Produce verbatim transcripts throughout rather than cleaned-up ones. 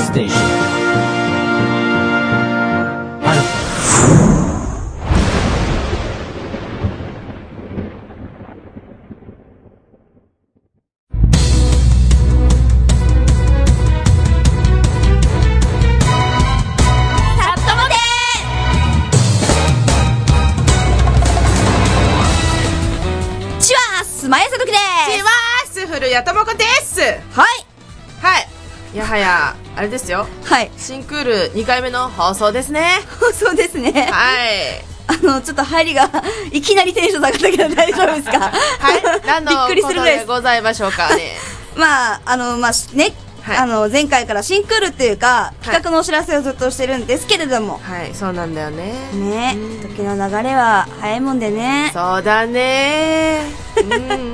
station. Alpha. やともこです。 はいはい。やはやあれですよ。 はい。 新クールにかいめの放送ですね。 放送ですね。 はい。 あのちょっと入りがいきなりテンション下がったけど大丈夫ですか？ はい。何のことでございましょうかね。 まああのまあね。はい、あの前回から新クールっていうか企画のお知らせをずっとしてるんですけれども、 はい、はい、そうなんだよね。 ね、時の流れは早いもんでね。 そうだね。うんうん、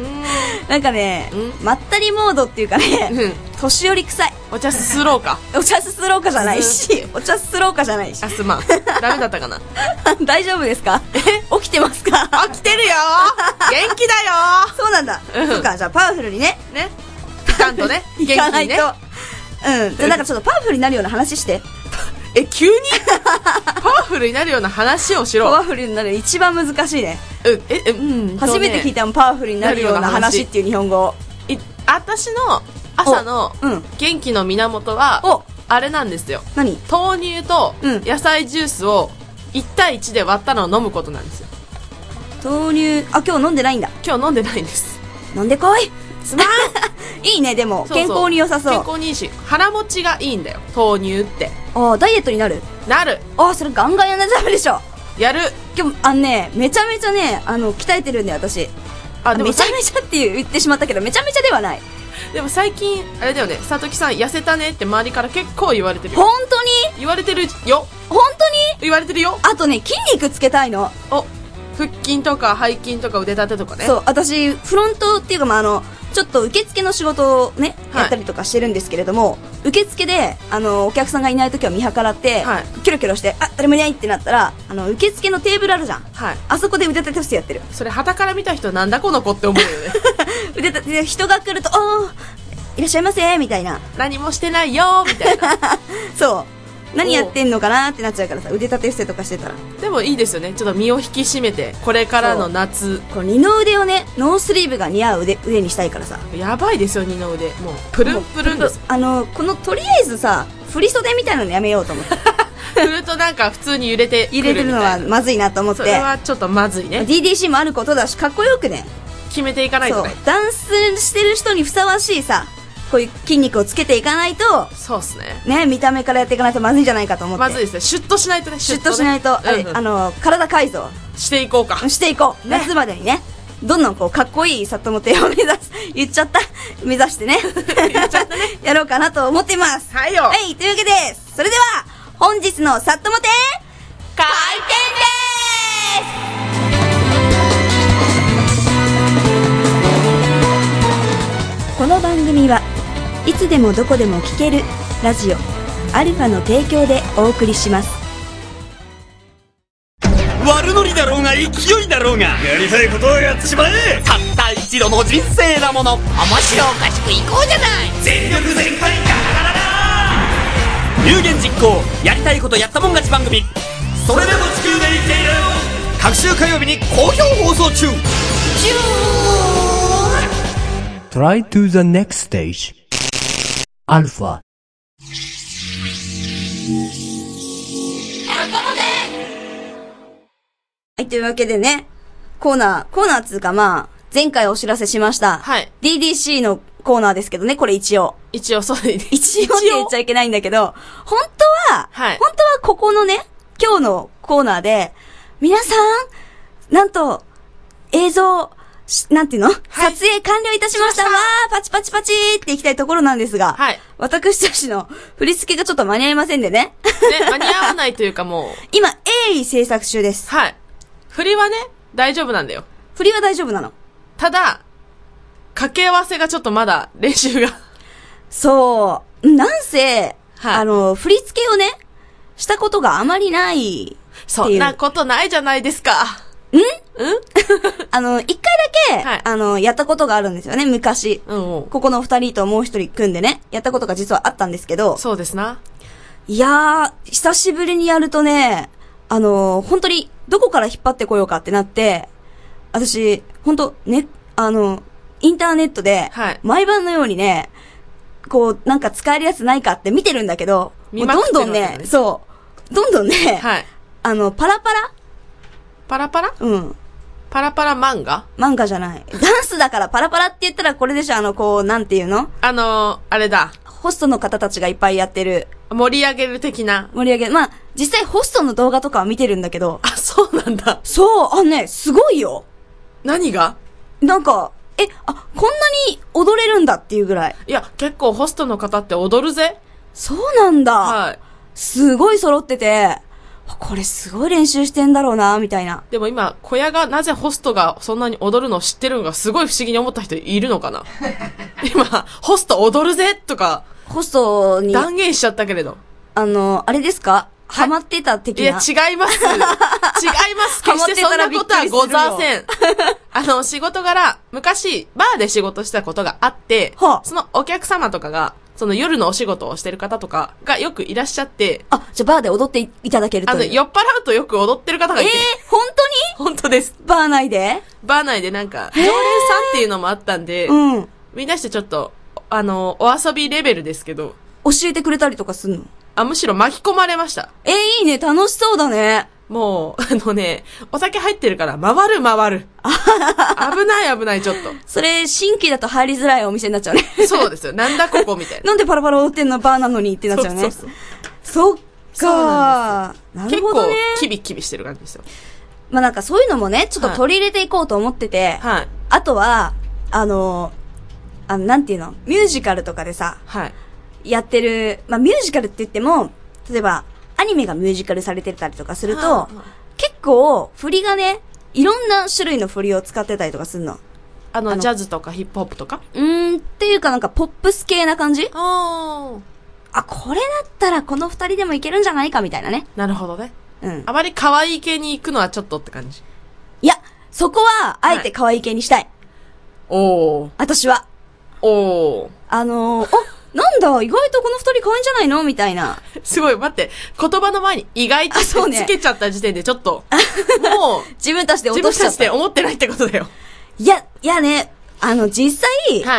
なんかね、まったりモードっていうかね、うん、年寄り臭い。 お茶すすろうか。 お茶すすろうかじゃないし、お茶すすろうかじゃないし。 あ、すまん。ダメだったかな。 大丈夫ですか？起きてますか？ 起きてるよ。元気だよ。 そうなんだ。うん、そうか、じゃあパワフルにね。 ね。いかんとね。元気にね。いかないと。 うん。で、なんかちょっとパワフルになるような話して。 え、急にパワフルになるような話をしろ。 パワフルになる一番難しいね。 うん、え、うん。 初めて聞いたもん、パワフルになるような話っていう日本語。 い、私の朝の元気の源は、あれなんですよ。 何？ 豆乳と野菜ジュースをいち対いちで割ったのを飲むことなんですよ。 豆乳、あ、今日飲んでないんだ。 今日飲んでないんです。 飲んでこい。すまん。いいね、でも健康に良さそう。 健康にいいし腹持ちがいいんだよ、豆乳って。 ああ、ダイエットになるなる。 ああ、それガンガンやんなきゃダメでしょ。 やる。 今日あのね、めちゃめちゃね、あの鍛えてるんで私。あ、でもめちゃめちゃって言ってしまったけど、めちゃめちゃではない。 でも最近あれだよね、さときさん痩せたねって周りから結構言われてるよ。 本当に言われてるよ。 本当に言われてるよ。 あとね、筋肉つけたいの。 お、腹筋とか背筋とか腕立てとかね。 そう、私フロントっていうか、まあ、あのちょっと受付の仕事をね、はい、やったりとかしてるんですけれども、受付であのお客さんがいない時は見計らって、はい、キョロキョロしてあ、誰もいないってなったら、あの受付のテーブルあるじゃん、はい、あそこで腕立て伏せやってる。 それ旗から見た人なんだこの子って思うよね。 腕立て人が来ると、おーいらっしゃいませみたいな、 何もしてないよみたいな。 そう何やってんのかなってなっちゃうからさ、腕立て伏せとかしてたら。 でもいいですよね、ちょっと身を引き締めて、これからの夏。 この二の腕をね、ノースリーブが似合う腕上にしたいからさ。 やばいですよ、二の腕。もうプルンプルンです。 あのこのとりあえずさ、振り袖みたいなのやめようと思って。 振るとなんか普通に揺れてくるみたいな。 揺れてるのはまずいなと思って。 それはちょっとまずいね。 ディーディーシー もあることだし、かっこよくね決めていかないとね。 ダンスしてる人にふさわしいさ、こういう筋肉をつけていかないと。 そうっすね。 ね、見た目からやっていかないとまずいんじゃないかと思って。 まずいですね。シュッとしないとね。 シュッとしないと、あれ、うんうん、あの体改造していこうか。 していこう、ね、夏までにね、どんどんこうかっこいい里の手を目指す、言っちゃった目指してね言っちゃったねやろうかなと思っています。 はいよ。 はい、というわけで、それでは本日の里の手開店です。この番組はいつでもどこでも聴けるラジオアルファの提供でお送りします。 悪ノリだろうが勢いだろうが、やりたいことをやってしまえ。たった一度の人生なもの、面白おかしくいこうじゃない。全力全開ガラララ。有言実行、やりたいことやったもん勝ち番組、それでも地球で生きている。各週火曜日に好評放送中。 Try to the next stage. Alpha. はい、というわけでね、コーナー、コーナーつうかまあ、前回お知らせしました。 はい。 ディーディーシー のコーナーですけどね、これ一応。 一応そうです。 一応って言っちゃいけないんだけど、本当は、 はい。 本当はここのね、今日のコーナーで、皆さん、なんと、映像、なんていうの、はい、撮影完了いたしました。わー、パチパチパチーっていきたいところなんですが、 はい。 私たちの振り付けがちょっと間に合いませんでね。 ね、間に合わないというかもう。 今、鋭意制作中です。 はい。振りはね、大丈夫なんだよ。 振りは大丈夫なの。 ただ、掛け合わせがちょっとまだ練習が。 そう。なんせ、 はい、 あの、振り付けをね、したことがあまりないっていう。 そんなことないじゃないですか。 うんあの、一回だけ、はい、あの、やったことがあるんですよね、昔。うんうん、ここの二人ともう一人組んでね、やったことが実はあったんですけど。 そうですな。 いやー、久しぶりにやるとね、あの、本当に、どこから引っ張ってこようかってなって、私、本当ね、あの、インターネットで、毎晩のようにね、こう、なんか使えるやつないかって見てるんだけど、もうどんどんね、そう、どんどんね、はい、あの、パラパラパラパラうん。 パラパラ漫画漫画じゃない。ダンスだからパラパラって言ったらこれでしょ、あの、こう、なんていうのあのー、あれだ。 ホストの方たちがいっぱいやってる。 盛り上げる的な。 盛り上げる。まあ、実際ホストの動画とかは見てるんだけど。 あ、そうなんだ。 そう、あ、ね、すごいよ。 何がなんか、え、あ、こんなに踊れるんだっていうぐらい。 いや、結構ホストの方って踊るぜ。 そうなんだ。 はい。 すごい揃ってて、これすごい練習してんだろうな、みたいな。 でも今、小屋がなぜホストがそんなに踊るのを知ってるのかすごい不思議に思った人いるのかな今、ホスト踊るぜとか、 ホストに。 断言しちゃったけれど。 あの、あれですかハマってた的な。 いや、違います。違います。決してそんなことはございません。あの、仕事柄、昔、バーで仕事したことがあって、はあ、そのお客様とかが、その夜のお仕事をしてる方とかがよくいらっしゃって。 あ、じゃあバーで踊っていただけるという。 あの、酔っ払うとよく踊ってる方がいて。 えー、本当に本当です。 バー内でバー内でなんか、常連さんっていうのもあったんで、うん。みんなしてちょっと、あの、お遊びレベルですけど。 教えてくれたりとかすんの？ あ、むしろ巻き込まれました。 えー、いいね。楽しそうだね。 もう、あのね、お酒入ってるから、回る回る。危ない危ない、ちょっと。 それ、新規だと入りづらいお店になっちゃうね。 そうですよ。なんだここみたいな。 なんでパラパラ踊ってんのバーなのにってなっちゃうね。そうそうそう。そっかー。なるほどね。 結構、キビキビしてる感じですよ。 まあなんかそういうのもね、ちょっと取り入れていこうと思ってて、はい。あとは、あの、あの、なんていうのミュージカルとかでさ、はい。やってる、まあミュージカルって言っても、例えば、アニメがミュージカルされてたりとかすると、はあはあ、結構、振りがね、いろんな種類の振りを使ってたりとかするの。 あの、あのジャズとかヒップホップとかうーん、っていうかなんかポップス系な感じああ。あ、これだったらこの二人でもいけるんじゃないかみたいなね。 なるほどね。うん。あまり可愛い系に行くのはちょっとって感じ。 いや、そこは、あえて可愛い系にしたい。はい、おー。私は。 おー。 あのー、おなんだ、意外とこの二人可愛いんじゃないのみたいな。 すごい、待って、言葉の前に意外とつけちゃった時点でちょっと、もう、 自分たちで落としちゃった。 自分たちで思ってないってことだよ。 いや、いやね、あの、実際、はい。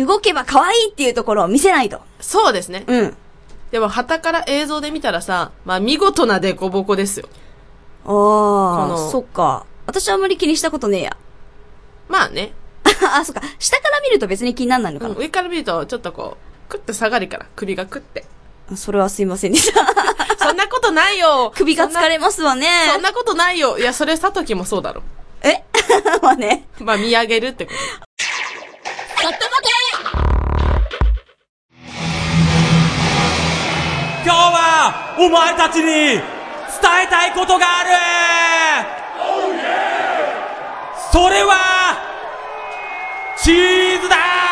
動けば可愛いっていうところを見せないと。 そうですね。うん。でも、旗から映像で見たらさ、まあ、見事なデコボコですよ。 ああ、そっか。私はあんまり気にしたことねえや。 まあね。 あ、そっか。下から見ると別に気にならないのかな、 うん、上から見ると、ちょっとこう、クッと下がるから、首がクッて。 それはすいませんでした。 そんなことないよ。 首が疲れますわね。 そんなことないよ。いや、それさときもそうだろ。 えまあね。 まあ見上げるってこと。ちょっと待て今日は、お前たちに、伝えたいことがある、oh, yeah! それは、チーズだー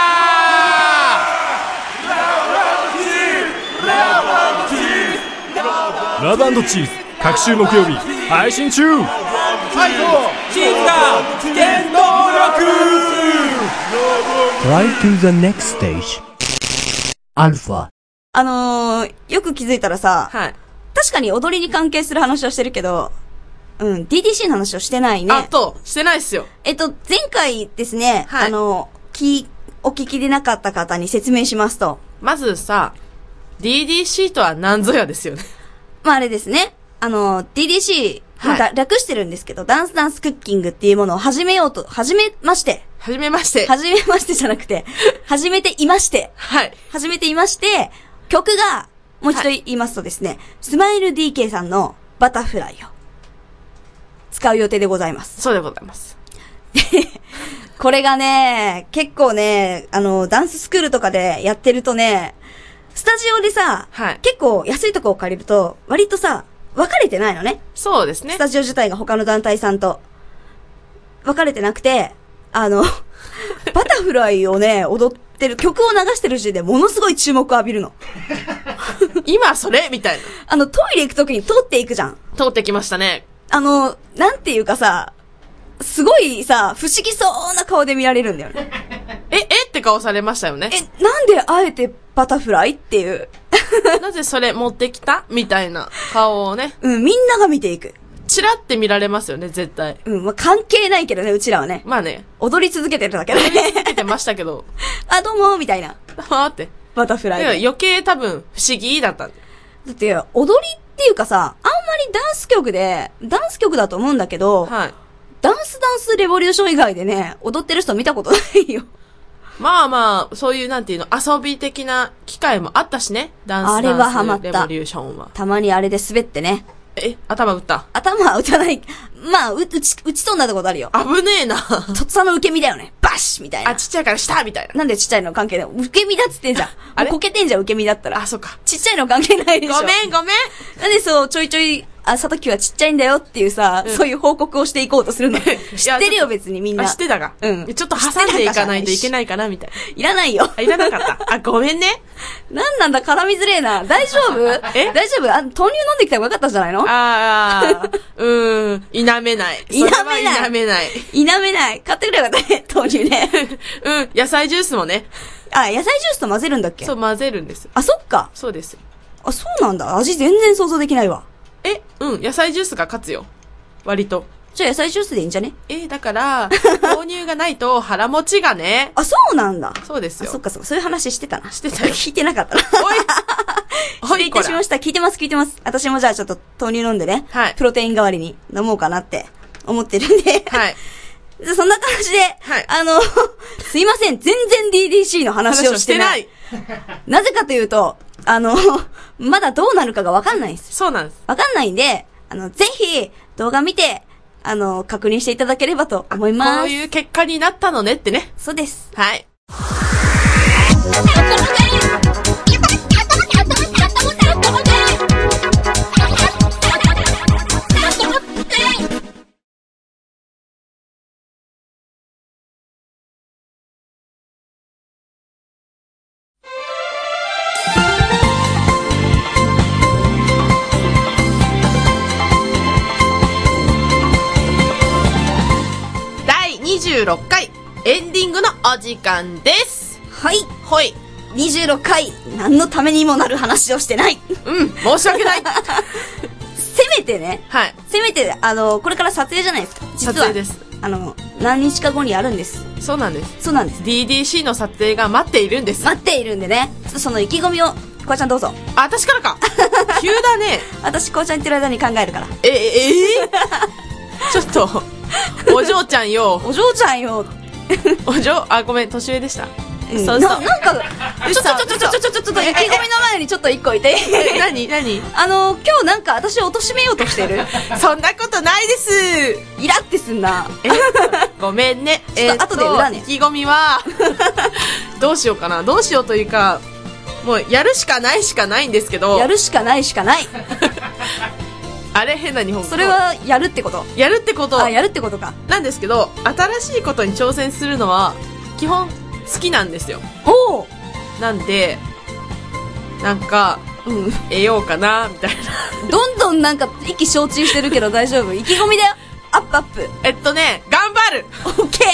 ラブ&チーズ各週木曜日配信中。 はい、チーズが原動力 Try to the next stage アルファ。 あのー、よく気づいたらさ、はい、確かに踊りに関係する話をしてるけど、うん、ディーディーシー の話をしてないね。 あと、してないっすよ。 えっと、前回ですね、はい、あの、き、お聞きでなかった方に説明しますと。 まずさ、ディーディーシー とは何ぞやですよね。 まああれですね。あの、ディーディーシー、なんか略してるんですけど、はい、ダンスダンスクッキングっていうものを始めようと、始めまして。 始めまして。 始めましてじゃなくて、始めていまして。 はい。 始めていまして、曲が、もう一度言いますとですね、はい、スマイル ディーケー さんのバタフライを使う予定でございます。 そうでございます。 これがね、結構ね、あの、ダンススクールとかでやってるとね、スタジオでさ、はい、結構安いとこを借りると、割とさ、分かれてないのね。 そうですね。 スタジオ自体が他の団体さんと。分かれてなくて、あの、バタフライをね、踊ってる、曲を流してる時点でものすごい注目を浴びるの。 今それみたいな。 あの、トイレ行くときに通っていくじゃん。 通ってきましたね。 あの、なんていうかさ、 すごいさ、不思議そうな顔で見られるんだよね。 え、えって顔されましたよね。 え、なんであえてバタフライっていう。 なぜそれ持ってきたみたいな顔をね。 うん、みんなが見ていく。 チラって見られますよね、絶対。 うん、まあ、関係ないけどね、うちらはね。 まあね。 踊り続けてるだけでね。 踊り続けてましたけど。 あ、どうもみたいな。 はーって。 バタフライで。 余計多分不思議だったんだ。 だって、踊りっていうかさ、あんまりダンス曲で、ダンス曲だと思うんだけど、 はい。 ダンスダンスレボリューション以外でね、踊ってる人見たことないよ。 まあまあ、そういうなんていうの、遊び的な機会もあったしね。ダンスダンスあれはハマった。 レボリューションは。 たまにあれで滑ってね。 え、頭打った？ 頭は打たない。まあ、う、打ち、打ちそうになったことあるよ。 危ねえな。 とっさの受け身だよね。バッシュみたいな。 あ、ちっちゃいから下みたいな。 なんでちっちゃいの関係ない？受け身だっつってんじゃん。 あれもうこけてんじゃん、受け身だったら。 あ、そっか。 ちっちゃいの関係ないでしょ。 ごめん、ごめん。 なんでそう、ちょいちょい、あ、さときはちっちゃいんだよっていうさ、うん、そういう報告をしていこうとするの。知ってるよ、別にみんな。 あ、知ってたか。 うん。 ちょっと挟んでいかないといけないかな、みたいな。 いらないよ。 あ、いらなかった。あ、ごめんね。 なんなんだ、絡みづれえな。大丈夫？え大丈夫？あ、豆乳飲んできた方がよかったんじゃないの？ ああ、うーん、否めない。 否めない。 否めない。 否めない。買ってくれよかったね、豆乳ね。 うん、野菜ジュースもね。 あ、野菜ジュースと混ぜるんだっけ？ そう、混ぜるんです。 あ、そっか。 そうです。 あ、そうなんだ。味全然想像できないわ。 え、うん、野菜ジュースが勝つよ。割と。 じゃあ野菜ジュースでいいんじゃね？ え、だから、豆乳がないと腹持ちがね。 あ、そうなんだ。 そうですよ。 あ、そっかそっか。そういう話してたな。 してたよ。 聞いてなかったな。 おい失礼いたしました。聞いてます、聞いてます。私もじゃあちょっと豆乳飲んでね。はい。プロテイン代わりに飲もうかなって思ってるんで。はい。そんな感じで、はい。あの、すいません。全然 ディーディーシー の話をしてない。してない。なぜかというと、あの、まだどうなるかがわかんないんです。 そうなんです。 わかんないんで、あの、ぜひ、動画見て、あの、確認していただければと思います。 こういう結果になったのねってね。 そうです。 はい。にじゅうろっかいエンディングのお時間です。 はい。 はい。 にじゅうろっかい何のためにもなる話をしてない。 うん、申し訳ない。 せめてね。 はい。 せめて、あの、これから撮影じゃないですか。実は。 撮影です。 あの、何日か後にやるんです。 そうなんです。 そうなんです。 ディーディーシー の撮影が待っているんです。 待っているんでね。ちょっとその意気込みを、こわちゃんどうぞ。 あ、私からか。急だね。 私、こわちゃん言ってる間に考えるから。 え、え、えー、ちょっと、お嬢ちゃんよ。 お嬢ちゃんよ。 お嬢、あ、ごめん、年上でした。 うん、そうそう。な、なんか、ちょっとちょっとちょっとちょっとちょっと、意気込みの前にちょっと一個いて。 何何あの、今日なんか私を貶めようとしてる。 そんなことないです。 イラってすんな。 え、ごめんね。 ちょっと後で裏ね。 意気込みは、どうしようかな。どうしようというか、もうやるしかないしかないんですけど。 やるしかないしかない。 あれ変な日本語。 それはやるってこと？ やるってこと。 あ、やるってことか。 なんですけど、新しいことに挑戦するのは、基本好きなんですよ。 おお。 なんで、なんか、うん、得ようかな、みたいな。 どんどんなんか意気消沈してるけど大丈夫？意気込みだよ。アップアップ。 えっとね、頑張る。 オッケー。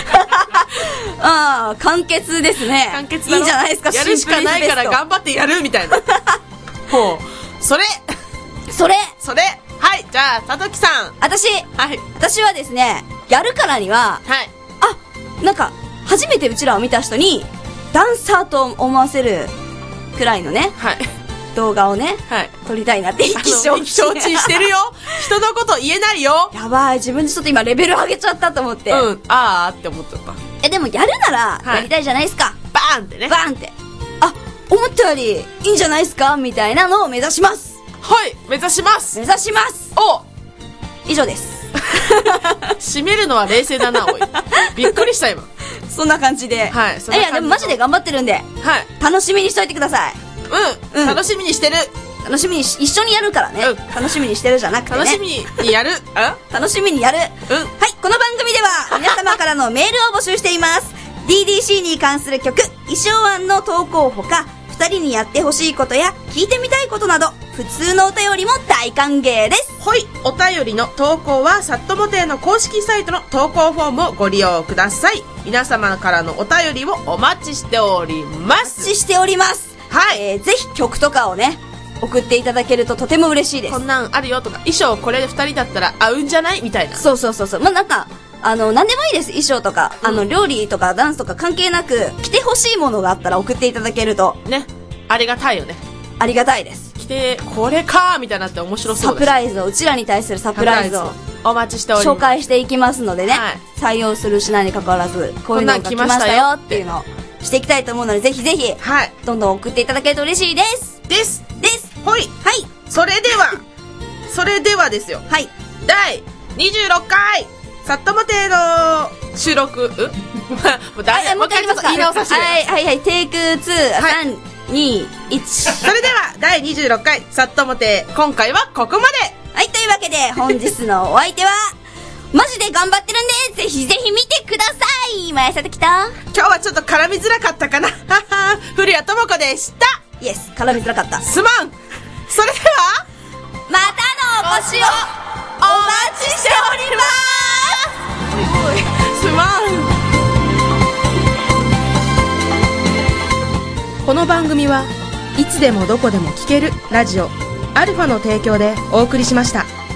ああ、完結ですね。 完結だろ。 いいんじゃないですか。 やるしかないから頑張ってやるみたいな。ほう。それそれそれはい、じゃあ、さときさん。 私はい。 私はですね、やるからには、 はい。 あ、なんか、初めてうちらを見た人に、ダンサーと思わせるくらいのね、はい。動画をね、はい。撮りたいなって意気消沈。 意気消沈してるよ。人のこと言えないよ。 やばい、自分でちょっと今レベル上げちゃったと思って。 うん、あーって思っちゃった。 え、でもやるなら、やりたいじゃないですか。 バーンってね。 バーンって。あ、思ったよりいいんじゃないですかみたいなのを目指します。 はい、目指します。 目指します。 お以上です。 締めるのは冷静だな、おい。びっくりした今。 そんな感じで。 はい、 そんな感じ。いや、でもマジで頑張ってるんで。はい。楽しみにしといてください。 うん、うん、楽しみにしてる。 楽しみにし、一緒にやるからね。うん。楽しみにしてるじゃなくてね。 楽しみにやる。 楽しみにやる。うん。はい、この番組では皆様からのメールを募集しています。ディーディーシー に関する曲、衣装案の投稿ほか、 二人にやってほしいことや聞いてみたいことなど、普通のお便りも大歓迎です。 ほい、お便りの投稿はさっとも亭の公式サイトの投稿フォームをご利用ください。皆様からのお便りをお待ちしております。 お待ちしております。はい、えー、ぜひ曲とかをね送っていただけるととても嬉しいです。 こんなんあるよとか、衣装これで二人だったら合うんじゃないみたいな。 そうそうそうそう。まあ、なんかあの何でもいいです。衣装とか、うん、あの料理とかダンスとか関係なく着てほしいものがあったら送っていただけるとね、ありがたいよね。 ありがたいです。 着てこれかーみたいなって面白そうだし、 サプライズをうちらに対するサプライズをお待ちしております。 紹介していきますのでね、はい、採用するしないに関わらずこういうのが来ましたよっていうのをしていきたいと思うので、ぜひぜひ、はい、どんどん送っていただけると嬉しいですですですほい。 はい、 それではそれではですよ、 はい、 だいにじゅうろっかいさっとも亭の収録うもう誰もう一回言い直させて、 はいはいはい、テイクツー、さん、に、いち。 それではだいにじゅうろっかいさっとも亭、今回はここまで。 はい、というわけで本日のお相手はマジで頑張ってるんでぜひぜひ見てください。まやさてきた。 今日はちょっと絡みづらかったかな古谷智子でした。 イエス、絡みづらかった。 すまん。それではまたのお越しをお待ちしております。 すまん。この番組はいつでもどこでも聴けるラジオアルファの提供でお送りしました。